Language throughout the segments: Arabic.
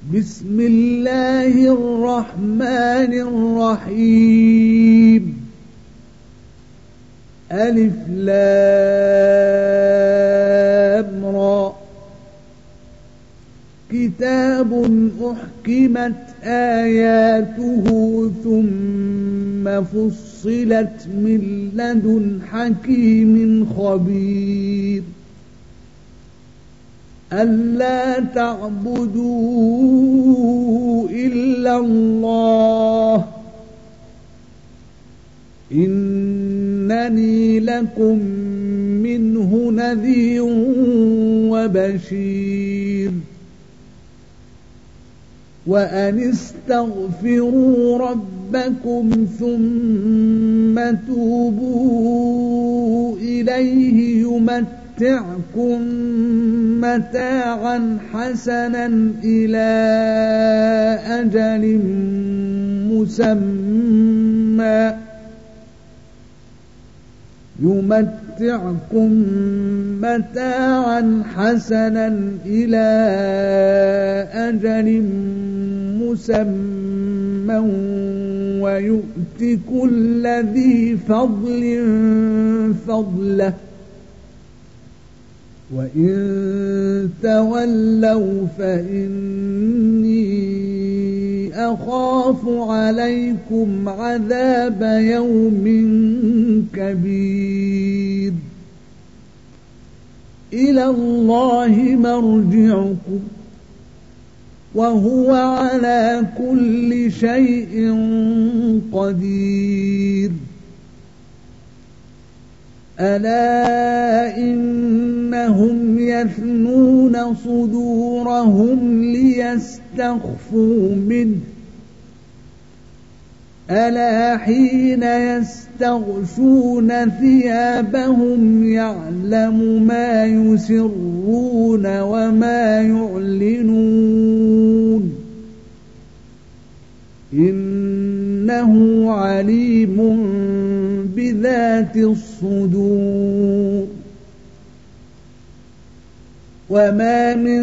بسم الله الرحمن الرحيم ألف لام را كتاب أحكمت آياته ثم فصلت من لدن حكيم خبير ألا تعبدوا إلا الله إنني لكم منه نذير وبشير وأن استغفروا ربكم ثم توبوا إليه يمتعكم متاعا حسنا إلى أجل مسمى ويؤت كل ذي فضل فضله وإن تولوا فإني أخاف عليكم عذاب يوم كبير إلى الله مرجعكم وهو على كل شيء قدير ألا إنهم يثنون صدورهم ليستخفوا منه ألا حين يستغشون ثيابهم يعلم ما يسرون وما يعلنون إنه عليم بذات الصدور وما من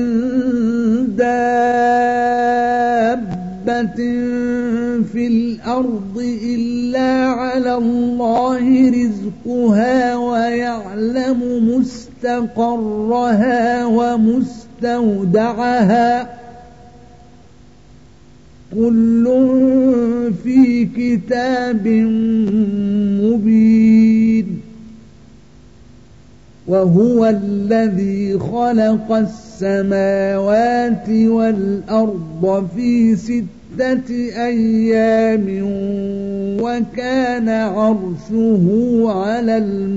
دابة في الأرض إلا على الله رزقها ويعلم مستقرها ومستودعها كل في كتاب مبين وهو الذي خلق السماوات والأرض في 6 أيام وكان عرشه على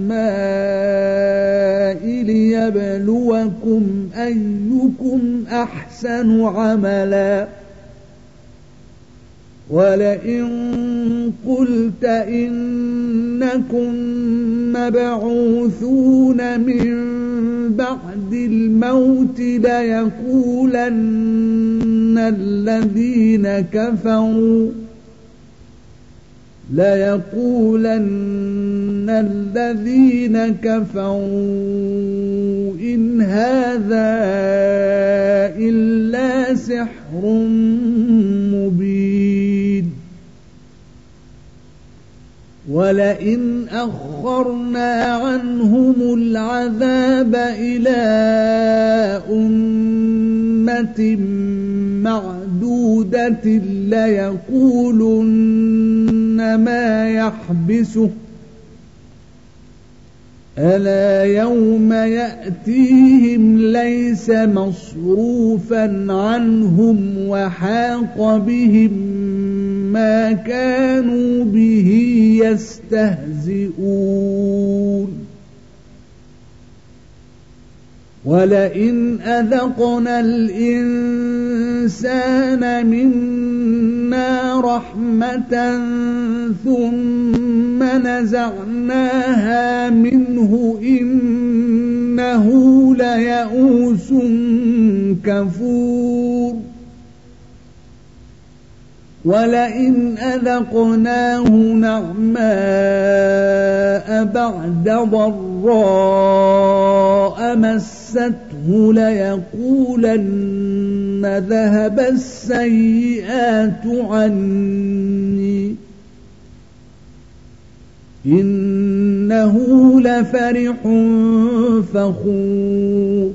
الماء ليبلوكم أيكم أحسن عملا ولئن قلت إنكم مبعوثون من بعد الموت ليقولن الذين كفروا إن هذا إلا سحر مبين ولئن أخرنا عنهم العذاب إلى أمة معدودة ليقولن ما يحبسه ألا يوم يأتيهم ليس مصروفا عنهم وحاق بهم ما كانوا به يستهزئون ولئن أذقنا الإنسان منا رحمة ثم نزعناها منه إنه ليئوس كفور ولئن أذقناه نعماء بعد ضراء مسته رآه ليقولن ذهب السيئات عني إنه لفرح فخور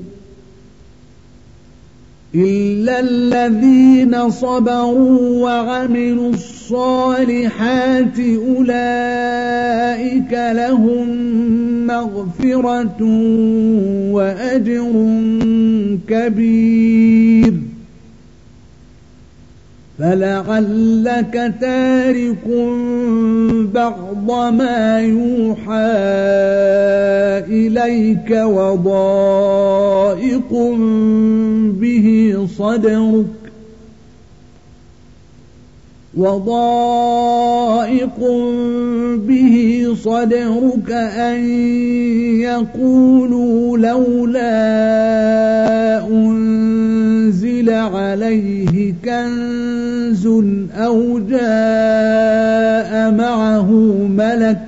إلا الذين صبروا وعملوا الصالحات أولئك لهم مغفرة وأجر كبير فلعلك تارك بعض ما يوحى إليك وضائق به صدرك أن يقولوا لولا أنزل عليه كنز أو جاء معه ملك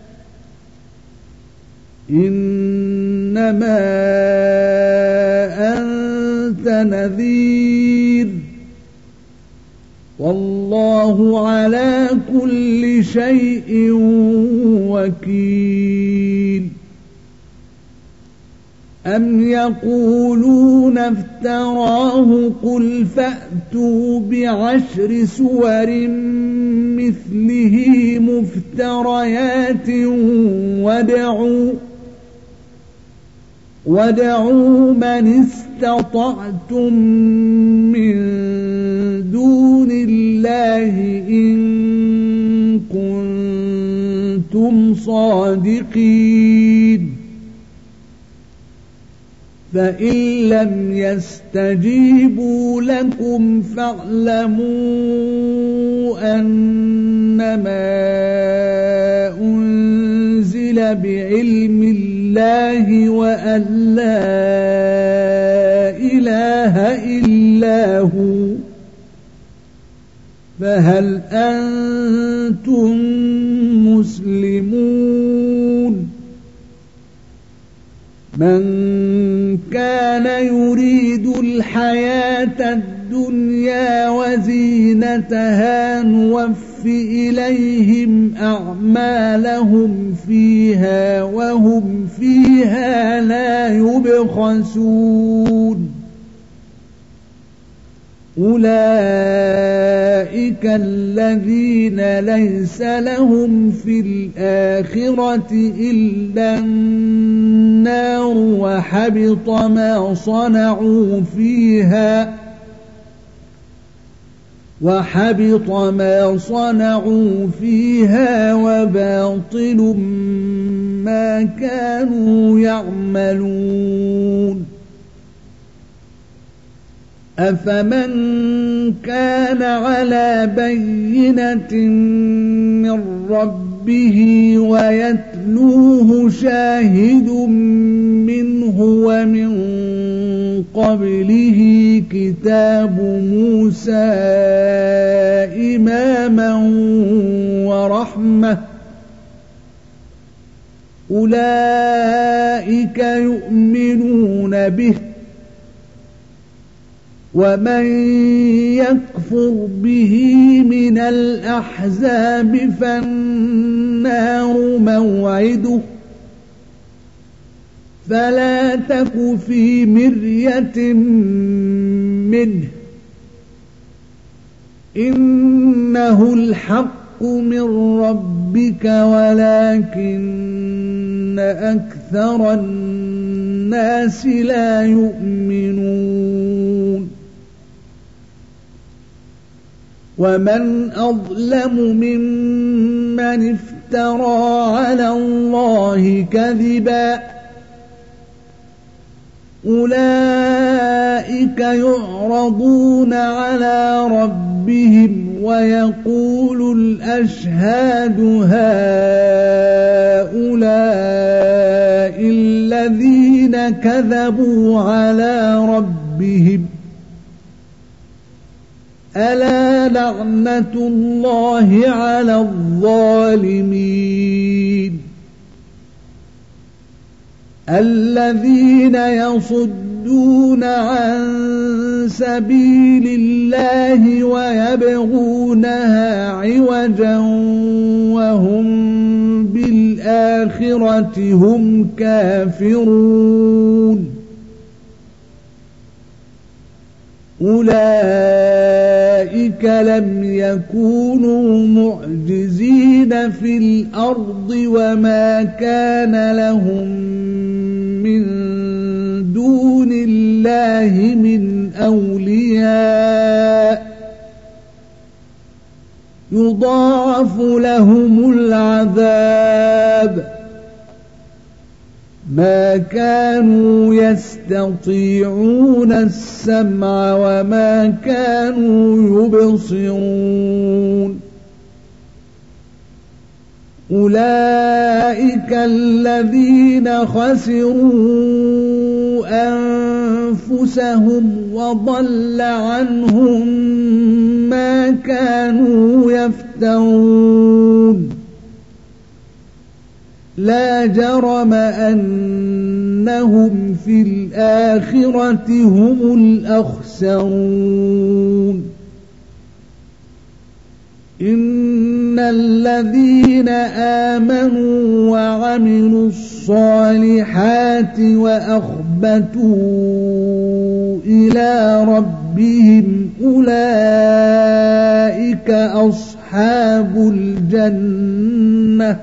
إنما أنت نذير والله على كل شيء وكيل أم يقولون افتراه قل فأتوا بعشر سور مثله مفتريات وادعوا من استطعتم من دون الله إن كنتم صادقين فإن لم يستجيبوا لكم فاعلموا أنما أنزل بعلم الله وأن لا إله إلا هو فهل أنتم مسلمون من كان يريد الحياة الدنيا وزينتها نوف إليهم أعمالهم فيها وهم فيها لا يبخسون أولئك الذين ليس لهم في الآخرة إلا النار وحبط ما صنعوا فيها وباطل ما كانوا يعملون أفمن كان على بينة من ربه ويتلوه شاهد منه ومن قبله كتاب موسى إماما ورحمة أولئك يؤمنون به ومن يكفر به من الأحزاب فالنار موعده فلا تك في مرية منه إنه الحق من ربك ولكن أكثر الناس لا يؤمنون ومن أظلم ممن افترى على الله كذبا أولئك يعرضون على ربهم ويقول الأشهاد هؤلاء الذين كذبوا على ربهم ألا لعنة الله على الظالمين الذين يصدون ويصدون عن سبيل الله ويبغونها عوجا وهم بالآخرة هم كافرون أولئك لم يكونوا معجزين في الأرض وما كان لهم من دون الله من أولياء يضاعف لهم العذاب ما كانوا يستطيعون السمع وما كانوا يبصرون أولئك الذين خسروا أنفسهم وضل عنهم ما كانوا يفترون لا جرم أنهم في الآخرة هم الأخسرون إن الذين آمنوا وعملوا الصالحات وأخبتوا إلى ربهم أولئك أصحاب الجنة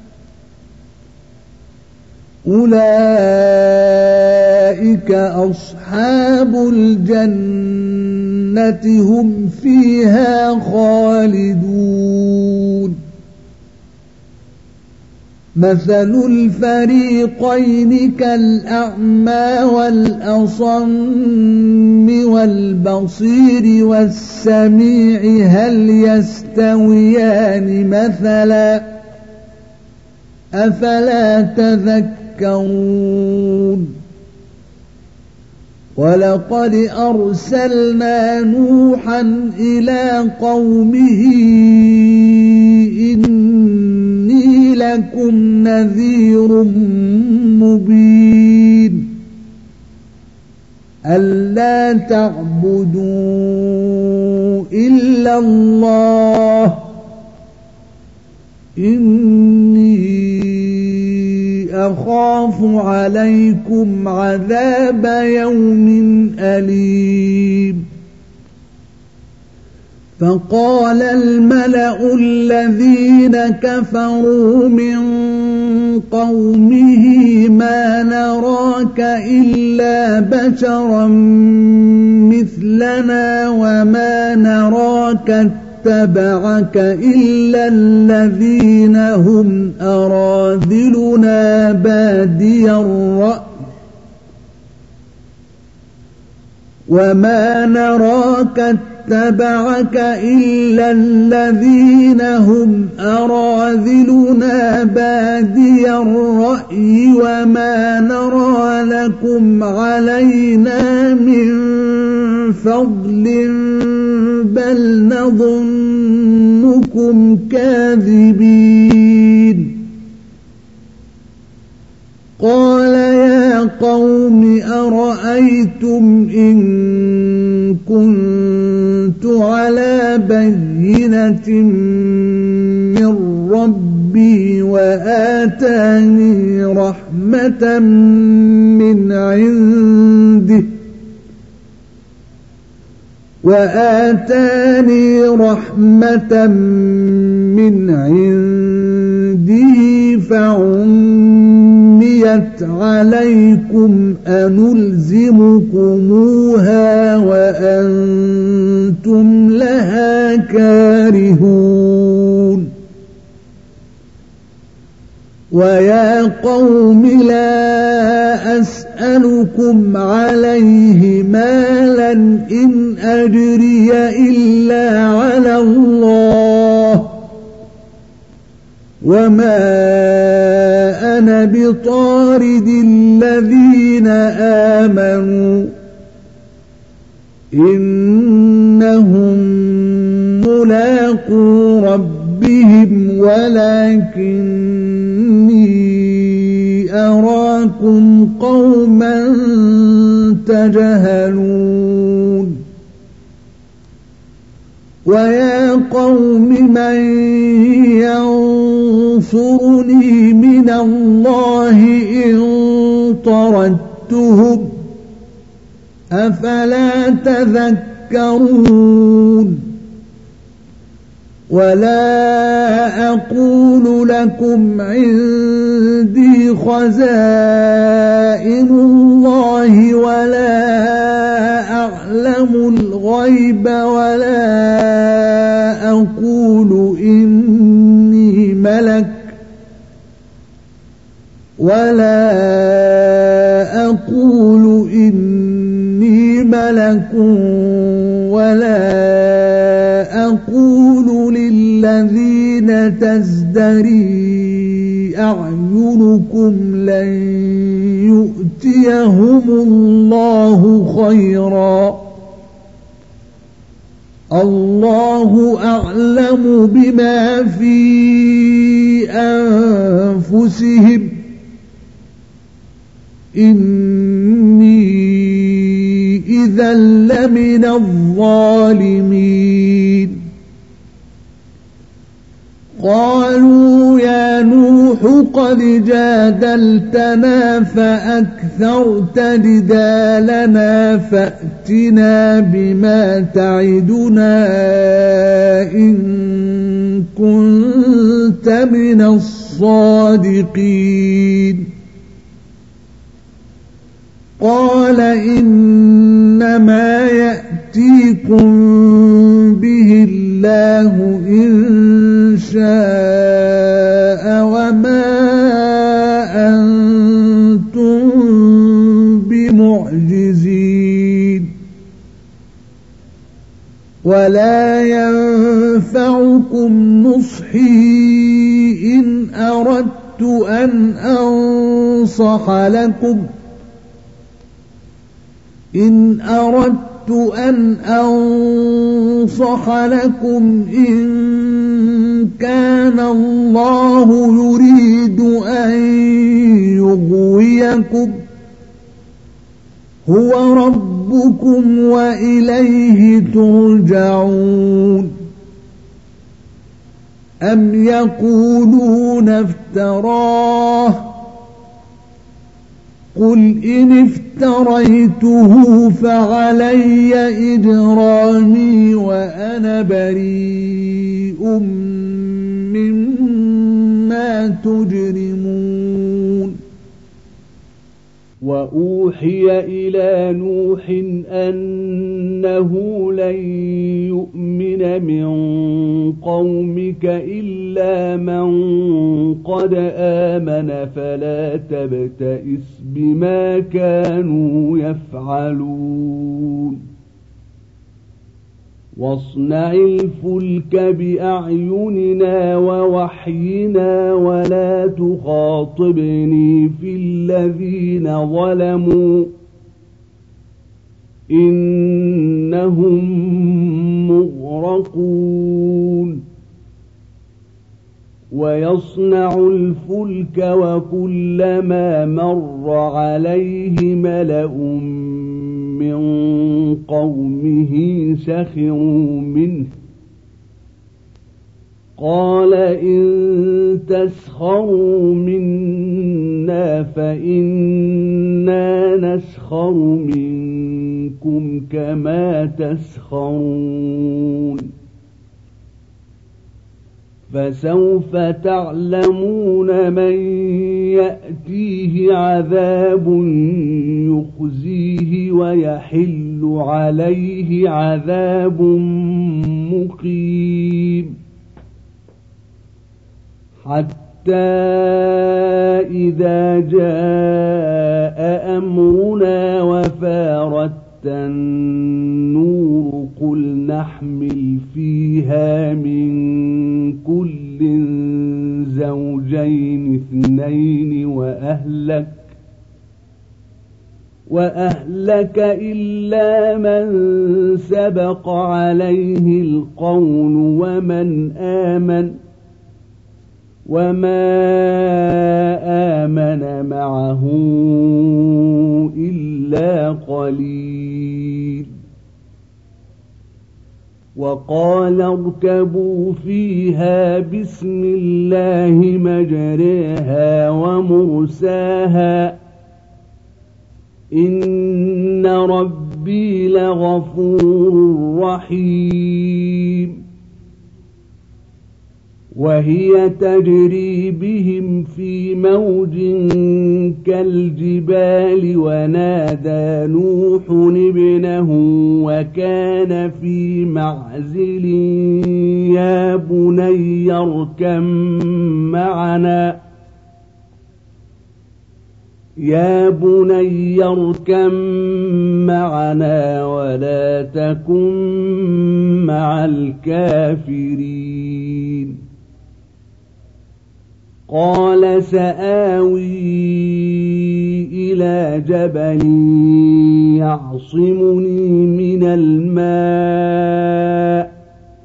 هم فيها خالدون مثل الفريقين كالأعمى والأصم والبصير والسميع هل يستويان مثلا أفلا تذكرون ولقد أرسلنا نوحا إلى قومه إني لكم نذير مبين ألا تعبدوا إلا الله إني أخاف عليكم عذاب يوم أليم فقال الملأ الذين كفروا من قومه ما نراك إلا بشرا مثلنا وما نراك اتبعك إلا الذين هم أراذلنا بادي الرأي وما نراك اتبعك إلا الذين هم أراذلنا بادي الرأي وما نرى لكم علينا من فضل بل نظنكم كاذبين قال يا قوم أرأيتم إن كنت على بينة من ربي وآتاني رحمة من عنده فعميت عليكم أنلزمكموها وأنتم لها كارهون ويا قوم لا أسألكم عليه مالا إن أجري إلا على الله وما أنا بطارد الذين آمنوا إنهم ملاقو ربهم ولكني أراكم قوما ويا قوم من ينصرني من الله إن طردتهم أفلا تذكرون ولا أقول لكم عندي خزائن الله ولا أعلم الغيب ولا أقول إني ملك ولا أقول للذين تزدري أعينكم لن يؤتيهم الله خيرا الله أعلم بما في أنفسهم إني إذا لمن الظالمين قالوا يا نوح قد جادلتنا فأكثرت جدالنا فأتنا بما تعدنا إن كنت من الصادقين قال إنما يأتيكم به الله إن شاء وما أنتم بمعجزين ولا ينفعكم نصحي إن أردت أن أنصح لكم إن كان الله يريد أن يغويكم هو ربكم وإليه ترجعون أم يقولون افتراه قل إن افتريته فعلي إجرامي وأنا بريء مما تجرمون وأوحي إلى نوح أنه لن يؤمن من قومك إلا من قد آمن فلا تبتئس بما كانوا يفعلون واصنع الفلك بأعيننا ووحينا ولا تخاطبني في الذين ظلموا إنهم مغرقون ويصنع الفلك وكلما مر عليه ملأ من قومه سخروا منه قال إن تسخروا منا فإنا نسخر منكم كما تسخرون فسوف تعلمون من يأتيه عذاب يخزيه ويحل عليه عذاب مقيم حتى إذا جاء أمرنا وفارت النور قل نحمل فيها من كل زوجين اثنين وأهلك إلا من سبق عليه القول ومن آمن وما آمن معه إلا قليل وقال اركبوا فيها بسم الله مجريها ومرساها إن ربي لغفور رحيم وهي تجري بهم في موج كالجبال ونادى نوح ابنه وكان في معزل يا بني اركم معنا ولا تكن مع الكافرين قال سآوي إلى جبل يعصمني من الماء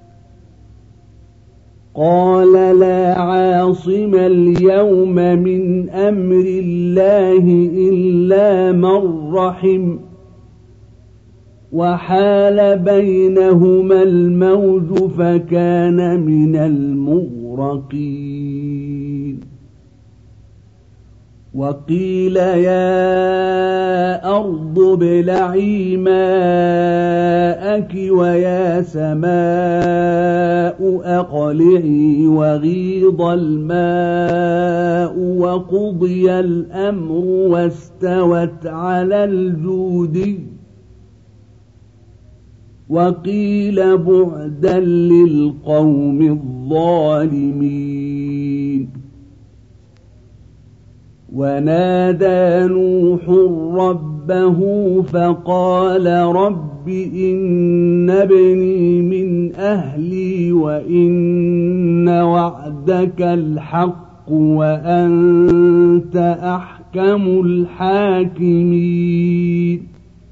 قال لا عاصم اليوم من أمر الله إلا من رحم وحال بينهما الموج فكان من المغرقين وقيل يا أرض ابلعي ماءك ويا سماء أقلعي وغيض الماء وقضي الأمر واستوت على الجودي وقيل بعدا للقوم الظالمين ونادى نوح ربه فقال رب إن ابني من أهلي وإن وعدك الحق وأنت أحكم الحاكمين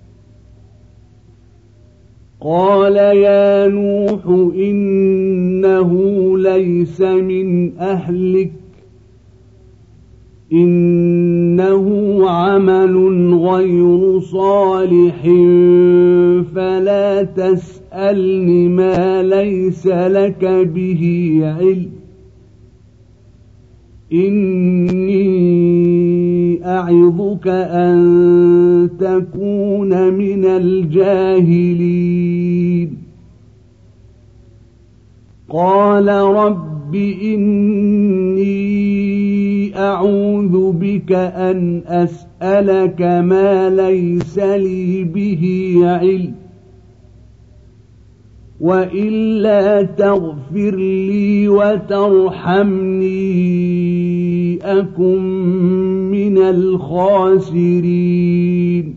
قال يا نوح إنه ليس من أهلك إنه عمل غير صالح فلا تسألني ما ليس لك به علم إني أعظك أن تكون من الجاهلين قال رب إني أعوذ بك أن أسألك ما ليس لي به علم وإلا تغفر لي وترحمني أكن من الخاسرين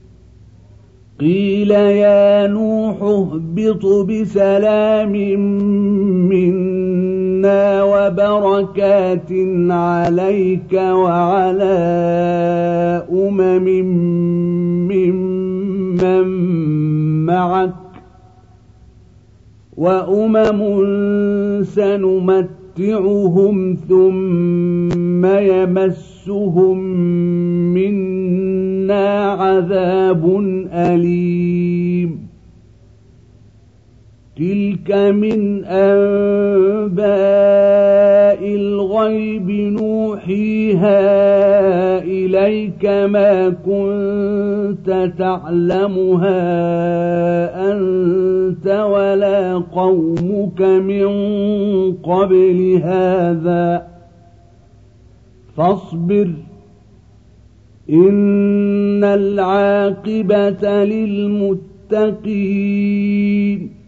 قيل يا نوح اهبط بسلام منا وبركات عليك وعلى ممن معك وأمم سنمتعهم ثم يمسهم منا عذاب أليم تلك من أنباء الغيب نوحيها إليك ما كنت تعلمها أنت ولا قومك من قبل هذا فاصبر إن العاقبة للمتقين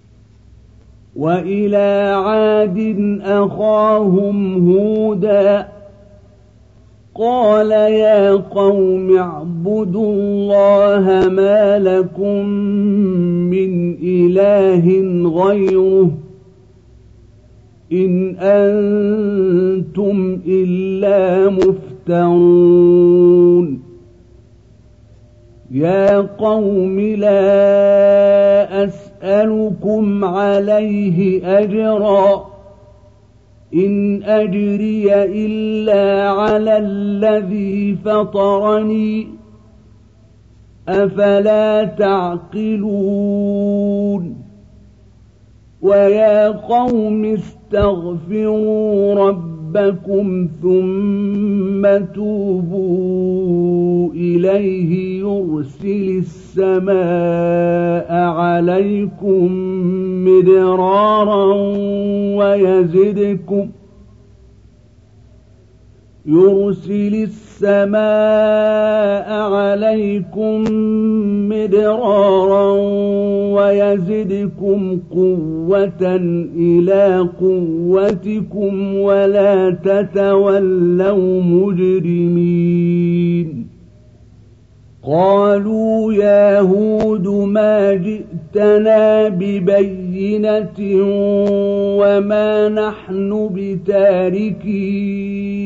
وإلى عاد أخاهم هودا قال يا قوم اعبدوا الله ما لكم من إله غيره إن أنتم إلا مفترون يا قوم لا أسألكم عليه أجرا إن أجري إلا على الذي فطرني أفلا تعقلون ويا قوم استغفروا ربكم ثم توبوا إليه يرسل السماء عليكم مدرارا ويزدكم قوة إلى قوتكم ولا تتولوا مجرمين. قالوا يا هود ما جئتنا ببينة وما نحن بتاركي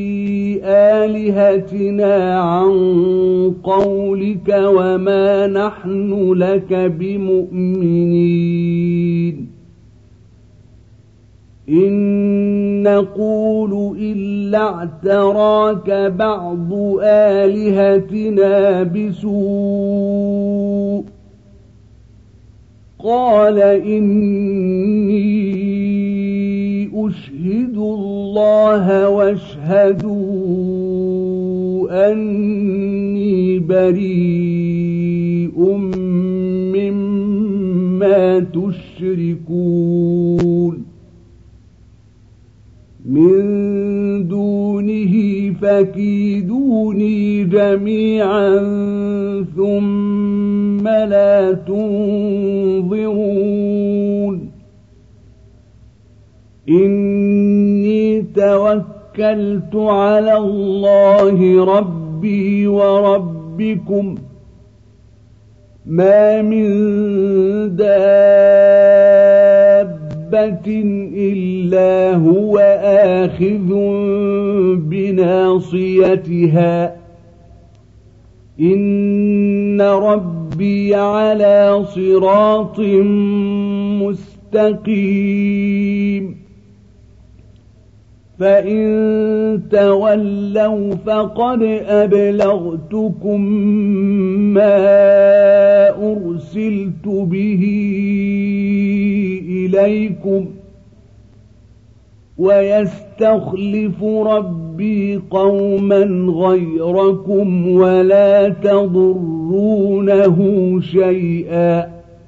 آلهتنا عن قولك وما نحن لك بمؤمنين. إن نقول إلا اعتراك بعض آلهتنا بسوء. قال إني أشهد الله واشهدوا أني بريء مما تشركون من دونه فكيدوني جميعا ثم لا تنظرون. إني توكلت على الله ربي وربكم ما من دابة إلا هو آخذ بناصيتها إن ربي على صراط مستقيم. فإن تولوا فقد أبلغتكم ما أرسلت به إليكم ويستخلف ربي قوما غيركم ولا تضرونه شيئا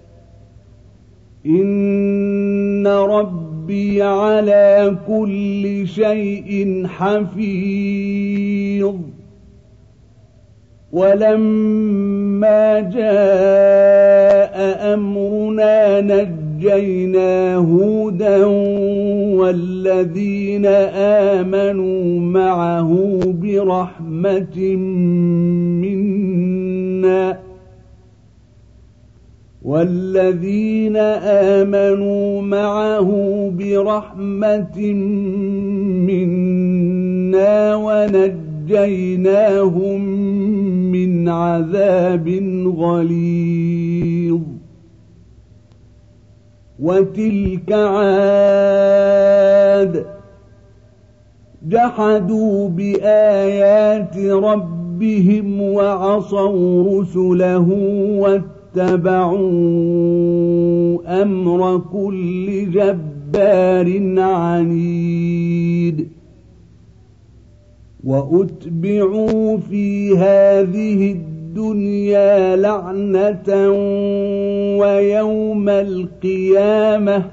إن ربي على كل شيء حفيظ. ولما جاء أمرنا نجينا هودا والذين آمنوا معه برحمة منا ونجيناهم من عذاب غليظ. وتلك عاد جحدوا بآيات ربهم وعصوا رسله واتبعوا أمر كل جبار عنيد. وأتبعوا في هذه الدنيا لعنة ويوم القيامة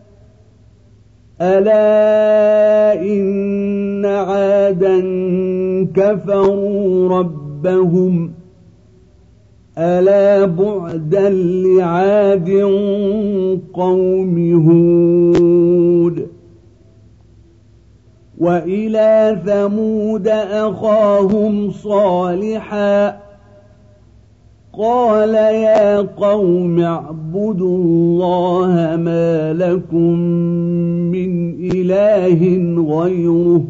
ألا إن عادا كفروا ربهم ألا بعدا لعاد قوم هود. وإلى ثمود أخاهم صالحا قال يا قوم اعبدوا الله ما لكم من إله غيره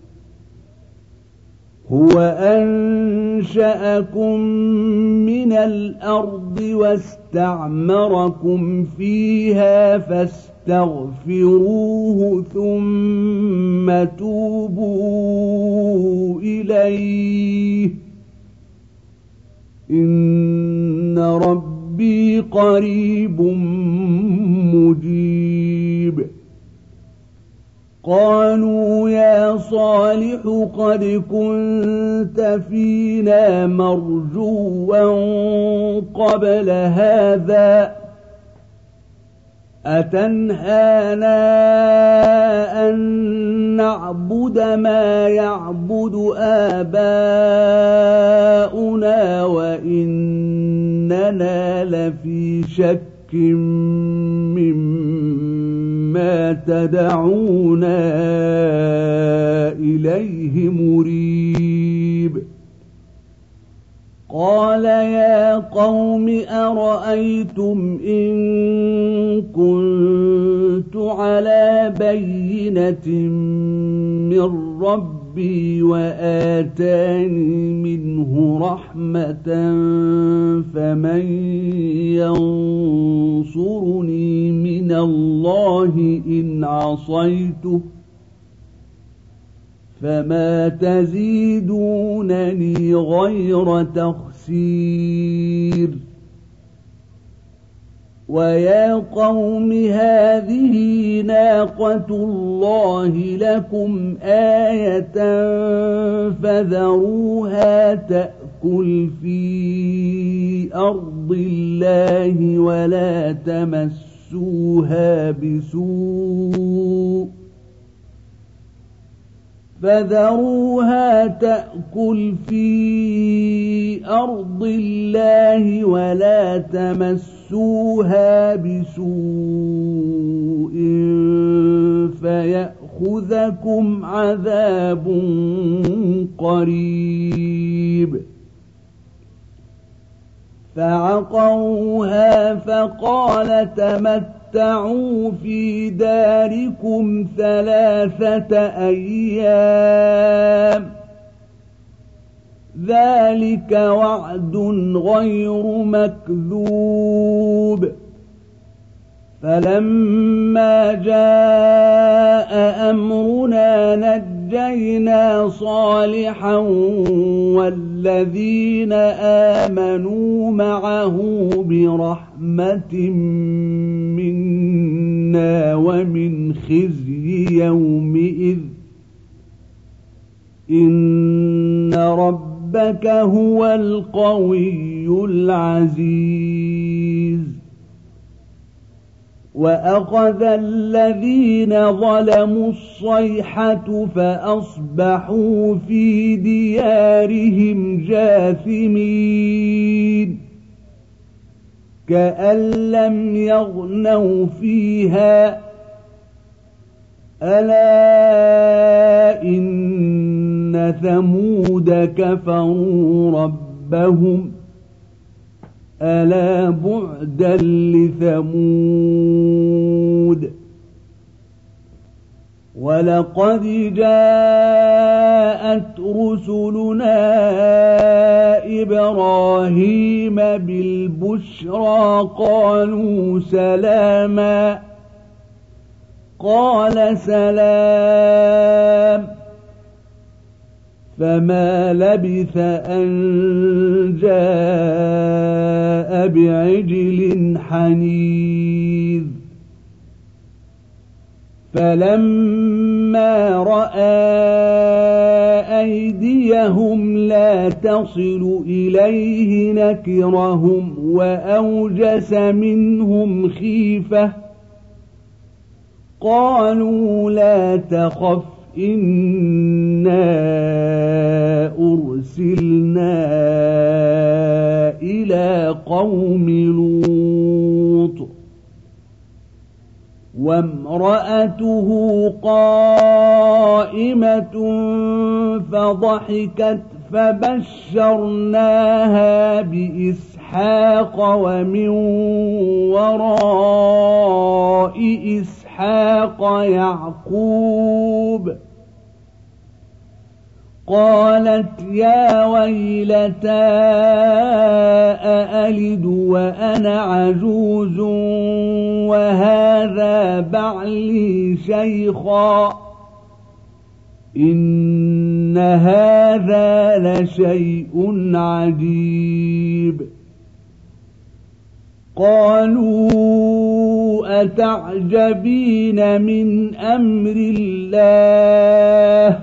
هو أنشأكم من الأرض واستعمركم فيها فاستغفروه ثم توبوا إليه إن ربي قريب مجيب. قالوا يا صالح قد كنت فينا مرجوا قبل هذا أتنهانا أن نعبد ما يعبد آباؤنا وإننا لفي شك مما تدعونا إليه مريب قال يا قوم أرأيتم إن كنت على بينة من ربي وآتاني منه رحمة فمن ينصرني من الله إن عصيته فما تزيدونني غير تخسير ويا قوم هذه ناقة الله لكم آية فذروها تأكل في أرض الله ولا تمسوها بسوء فيأخذكم عذاب قريب فعقروها فقال تمتعوا في داركم 3 أيام ذلك وعد غير مكذوب فلما جاء أمرنا نجينا صالحا والذين آمنوا معه برحمة منا ومن خزي يومئذ إن ربك هو القوي العزيز وأخذ الذين ظلموا الصيحة فأصبحوا في ديارهم جاثمين كأن لم يغنوا فيها ألا إن ثمود كفروا ربهم ألا بعدا لثمود ولقد جاءت رسلنا إبراهيم بالبشرى قالوا سلاما قال سلام فما لبث أن جاء بعجل حنيذ فلما رأى أيديهم لا تصل إليه نكرهم وأوجس منهم خيفة قالوا لا تخف إنا أرسلنا إلى قوم لوط وامرأته قائمة فضحكت فبشرناها بإسحاق ومن وراء إسحاق يعقوب قالت يا ويلتى أألد وأنا عجوز وهذا بعلي شيخا إن هذا لشيء عجيب قالوا أتعجبين من أمر الله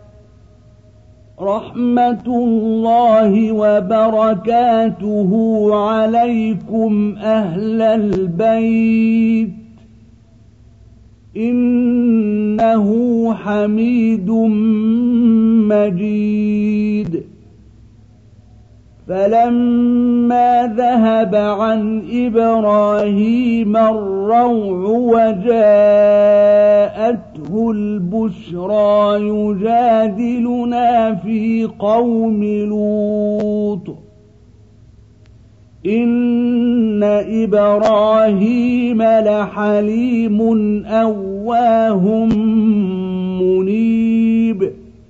رحمة الله وبركاته عليكم أهل البيت إنه حميد مجيد فلما ذهب عن إبراهيم الروع وجاءته البشرى يجادلنا في قوم لوط إن إبراهيم لحليم أواه منيب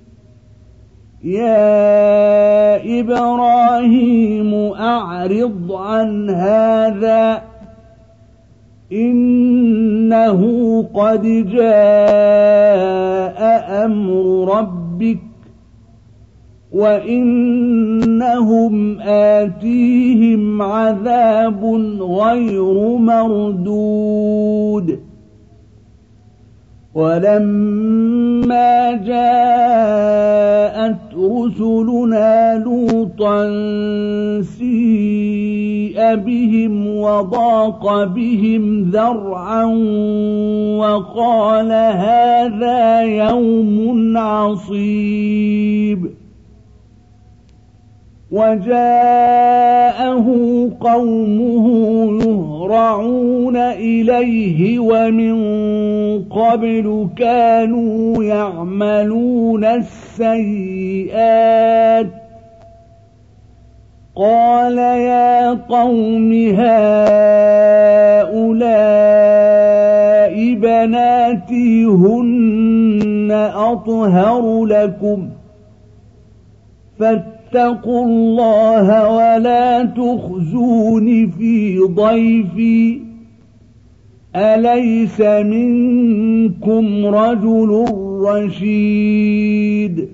يا إبراهيم أعرض عن هذا إنه قد جاء أمر ربك وإنهم آتيهم عذاب غير مردود ولما جاءت رسلنا لوطا سيء بهم وضاق بهم ذرعا وقال هذا يوم عصيب وجاءه قومه يهرعون إليه ومن قبل كانوا يعملون السيئات قال يا قوم هؤلاء بناتي هن أطهر لكم فاتقوا الله ولا تخزون في ضيفي أليس منكم رجل رشيد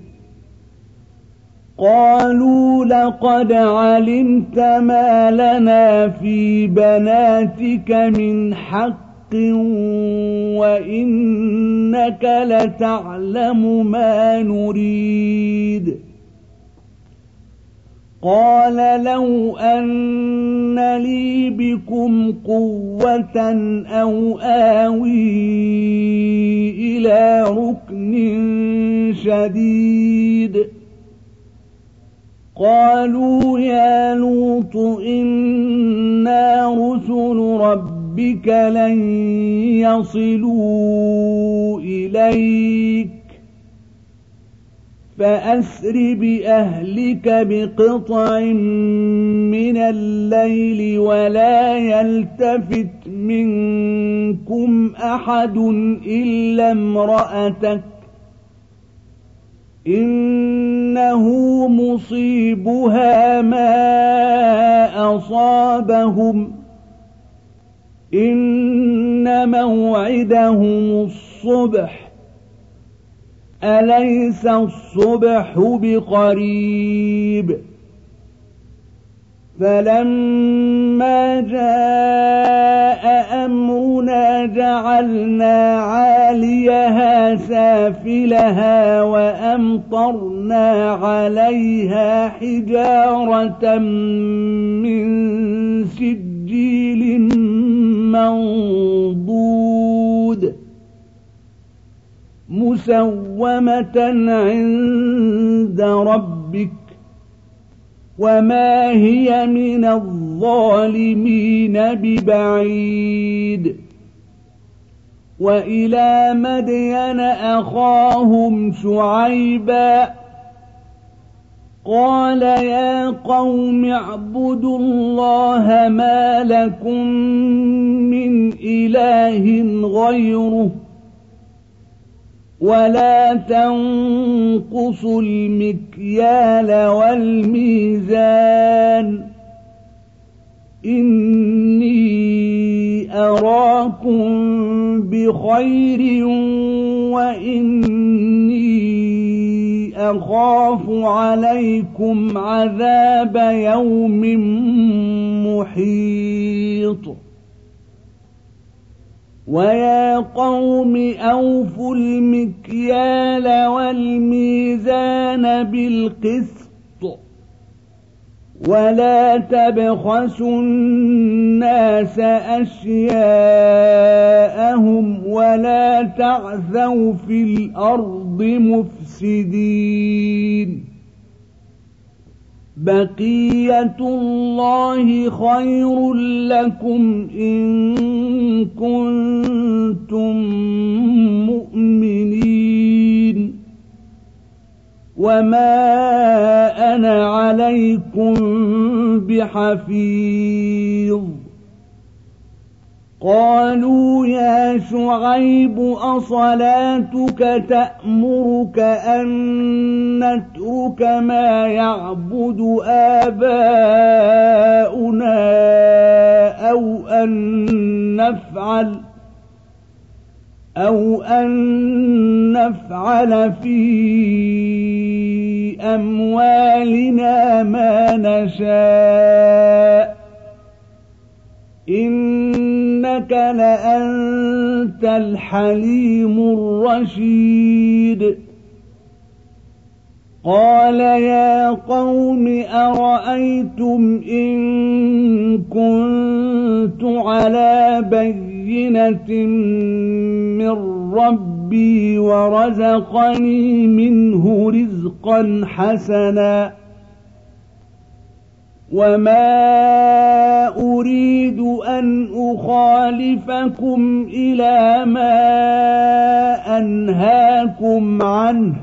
قالوا لقد علمت ما لنا في بناتك من حق وإنك لتعلم ما نريد قال لو أن لي بكم قوة أو آوي إلى ركن شديد قالوا يا لوط إنا رسل ربك لن يصلوا إليك فأسر بأهلك بقطع من الليل ولا يلتفت منكم أحد إلا امرأتك إنه مصيبها ما أصابهم إن موعدهم الصبح أليس الصبح بقريب فلما جاء أمرنا جعلنا عاليها سافلها وأمطرنا عليها حجارة من سجيل منضود مسومة عند ربك وما هي من الظالمين ببعيد وإلى مدين أخاهم شعيبا قال يا قوم اعبدوا الله ما لكم من إله غيره ولا تنقصوا المكيال والميزان إني أراكم بخير وإني أخاف عليكم عذاب يوم محيط ويا قوم أوفوا المكيال والميزان بالقسط ولا تبخسوا الناس أشياءهم ولا تعثوا في الأرض مفسدين بقية الله خير لكم إن كنتم مؤمنين وما أنا عليكم بحفيظ قالوا يا شعيب أصلاتك تأمرك أن نترك ما يعبد آباؤنا أو أن نفعل في أموالنا ما نشاء إنك لأنت الحليم الرشيد قال يا قوم أرأيتم إن كنت على بينة من ربي ورزقني منه رزقا حسنا وما أريد أن أخالفكم إلى ما أنهاكم عنه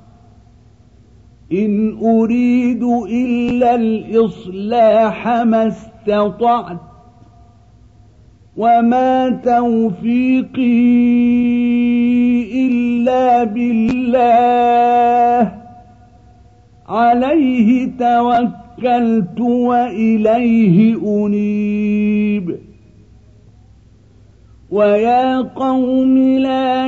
إن أريد إلا الإصلاح ما استطعت وما توفيقي إلا بالله عليه توكلت وإليه أنيب ويا قوم لا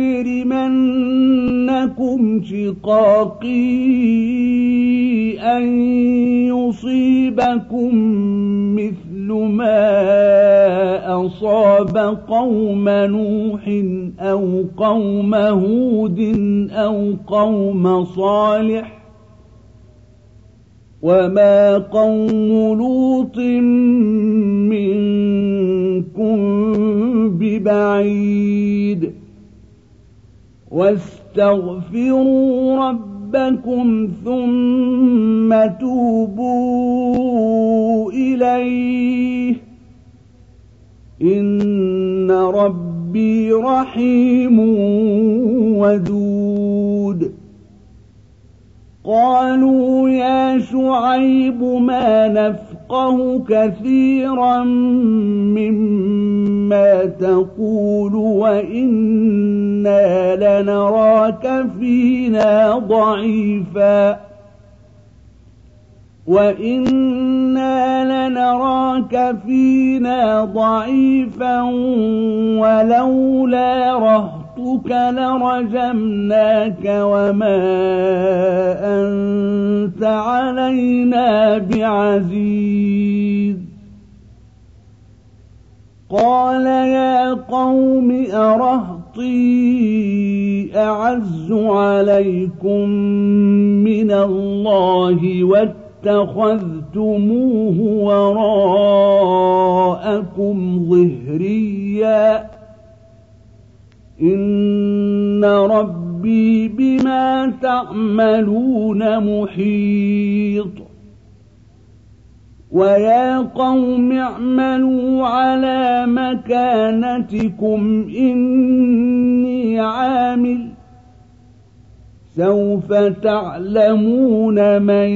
يجرمنكم شقاقي أن يصيبكم مثل ما أصاب قوم نوح أو قوم هود أو قوم صالح وما قوم لوط منكم ببعيد واستغفروا ربكم ثم توبوا إليه إن ربي رحيم ودود قالوا يا شعيب ما نفقه كثيرا مما تقول وإنا لنراك فينا ضعيفا ولولا رهطك لرجمناك وما أنت علينا بعزيز قال يا قوم أرهطي أعز عليكم من الله واتخذتموه وراءكم ظهريا إن ربي بما تعملون محيط ويا قوم اعملوا على مكانتكم إني عامل سوف تعلمون من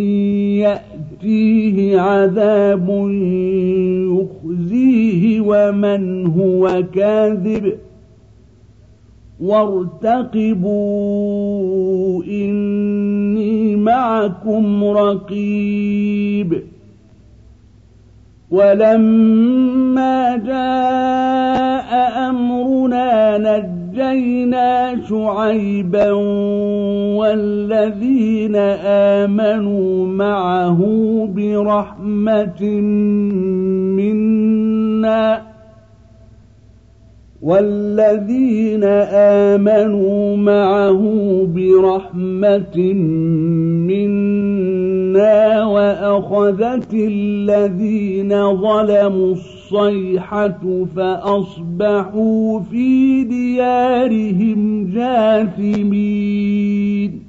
يأتيه عذاب يخزيه ومن هو كاذب وارتقبوا إني معكم رقيب ولما جاء أمرنا نجينا شعيبا والذين آمنوا معه برحمة منا وأخذت الذين ظلموا الصيحة فأصبحوا في ديارهم جاثمين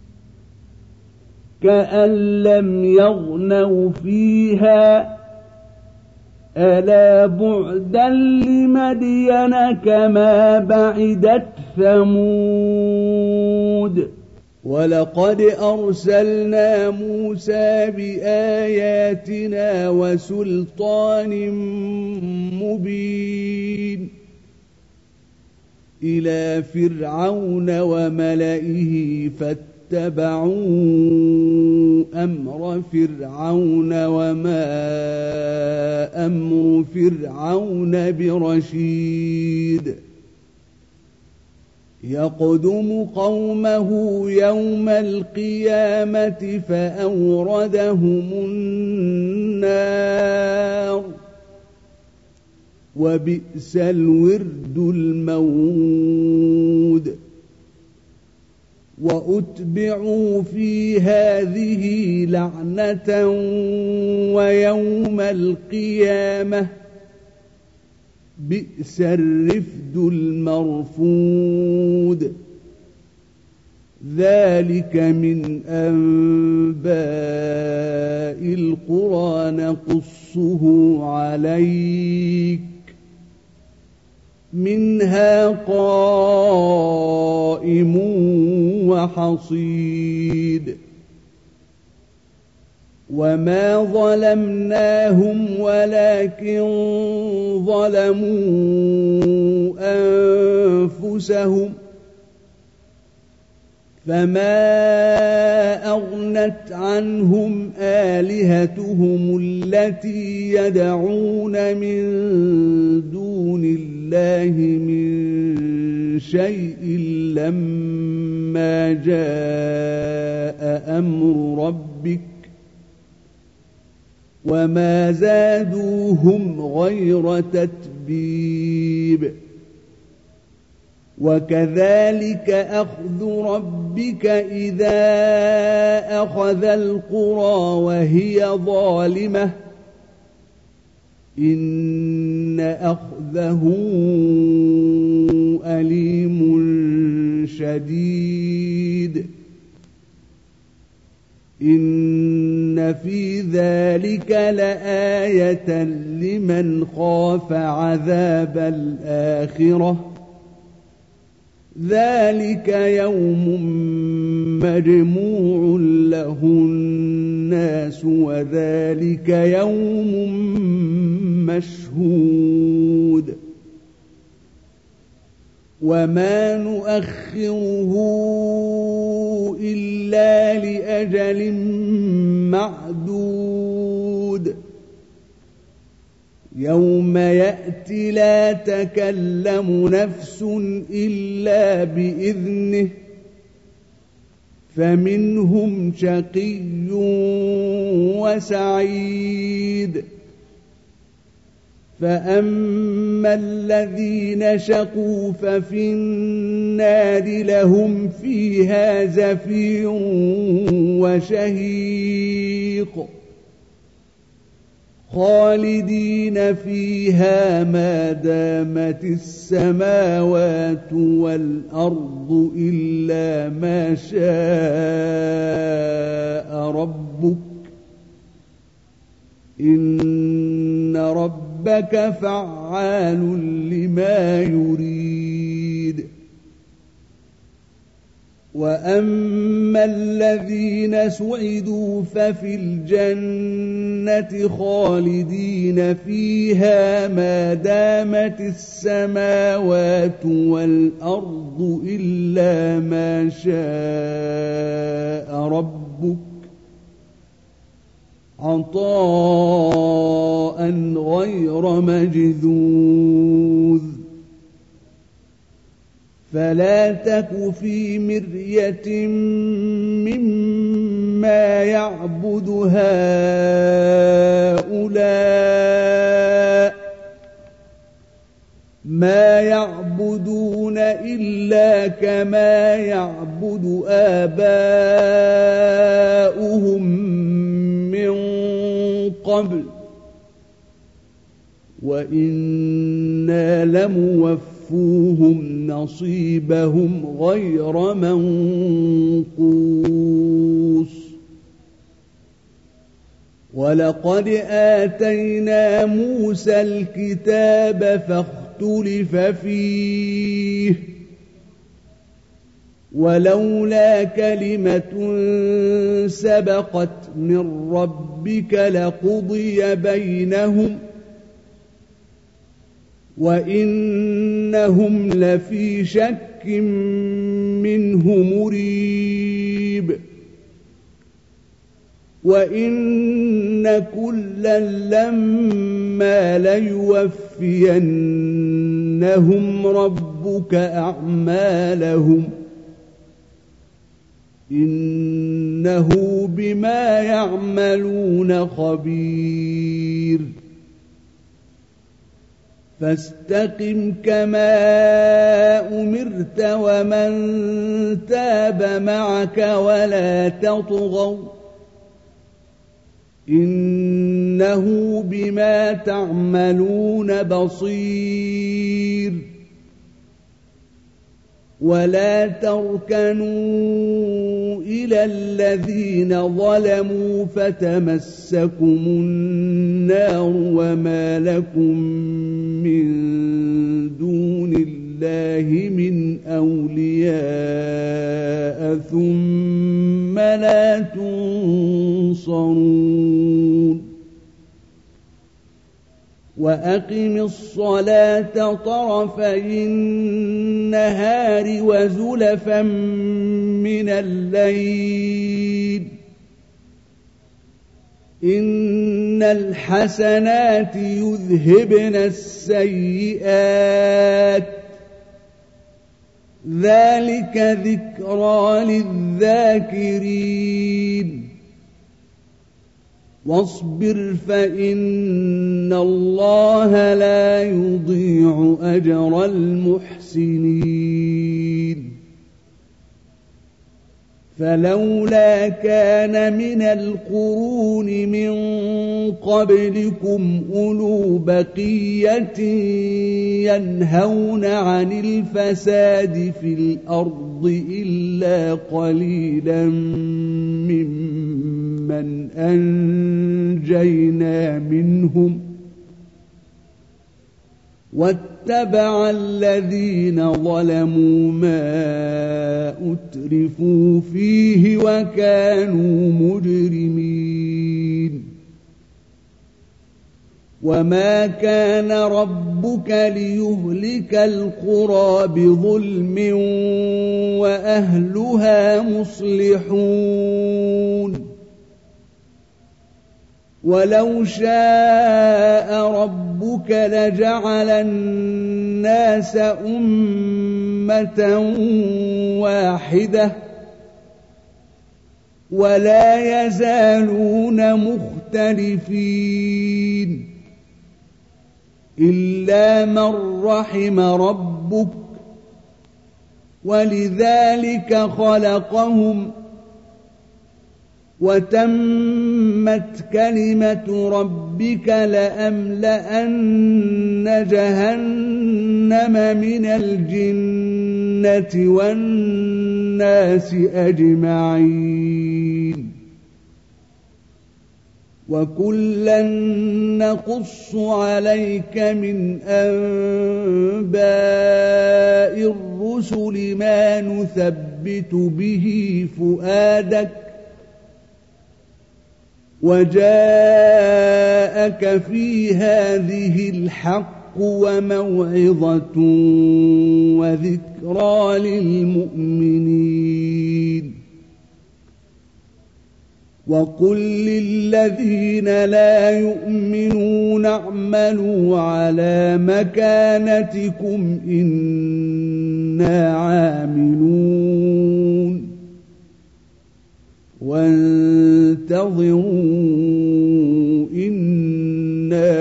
كأن لم يغنوا فيها ألا بعدا لمدين كما بعدت ثمود ولقد أرسلنا موسى بآياتنا وسلطان مبين إلى فرعون وملئه فاتبعوا أمر فرعون وما أمر فرعون برشيد يقدم قومه يوم القيامة فأوردهم النار وبئس الورد المورود وأتبعوا في هذه لعنة ويوم القيامة بئس الرفد المرفود ذلك من أنباء القرى نقصه عليك منها قائم وحصيد وما ظلمناهم ولكن ظلموا أنفسهم فما أغنت عنهم آلهتهم التي يدعون من دون الله من شيء لما جاء أمر ربك وما زادوهم غير تتبيب وكذلك أخذ ربك إذا أخذ القرى وهي ظالمة إن أخذه أليم شديد إن في ذلك لآية لمن خاف عذاب الآخرة ذلك يوم مجموع له الناس وذلك يوم مشهود وما نؤخره إلا لأجل معدود يوم يأتي لا تكلم نفس إلا بإذنه فمنهم شقي وسعيد فأما الذين شقوا ففي النار لهم فيها زفير وشهيق خالدين فيها ما دامت السماوات والأرض إلا ما شاء ربك إن ربك فعال لما يريد وأما الذين سعدوا ففي الجنة خالدين فيها ما دامت السماوات والأرض إلا ما شاء ربك عطاء غير مجذوذ فلا تك في مرية مما يعبد هؤلاء ما يعبدون إلا كما يعبد آباؤهم من قبل وإنا لموفوهم نصيبهم غير منقوص ولقد آتينا موسى الكتاب فاختلف فيه ولولا كلمة سبقت من ربك لقضي بينهم وإنهم لفي شك منه مريب وإن كلا لما ليوفينهم ربك أعمالهم إنه بما يعملون خبير فاستقم كما أمرت ومن تاب معك ولا تطغوا إنه بما تعملون بصير ولا تركنوا إلى الذين ظلموا فتمسكم النار وما لكم من دون الله من أولياء ثم لا تنصرون وأقم الصلاة طرفي النهار وزلفا من الليل إن الحسنات يذهبن السيئات ذلك ذكرى للذاكرين واصبر فإن الله لا يضيع أجر المحسنين فلولا كان من القرون من قبلكم أولو بقية ينهون عن الفساد في الأرض إلا قليلا ممن أنجينا منهم واتبع الذين ظلموا ما أترفوا فيه وكانوا مجرمين وما كان ربك ليهلك القرى بظلم وأهلها مصلحون ولو شاء ربك لجعل الناس أمة واحدة ولا يزالون مختلفين إلا من رحم ربك ولذلك خلقهم وتمت كلمة ربك لأملأن جهنم من الجنة والناس أجمعين وكلا نقص عليك من أنباء الرسل ما نثبت به فؤادك وجاءك في هذه الحق وموعظة وذكرى للمؤمنين وقل للذين لا يؤمنون اعملوا على مكانتكم إنا إنا عاملون وانتظروا إنا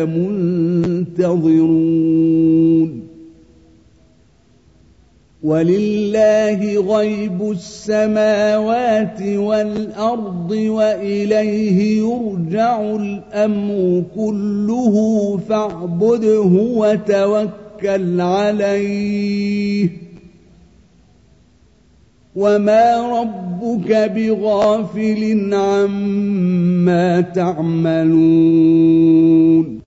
منتظرون ولله غيب السماوات والأرض وإليه يرجع الأمر كله فاعبده وتوكل عليه وما ربك بغافل عما تعملون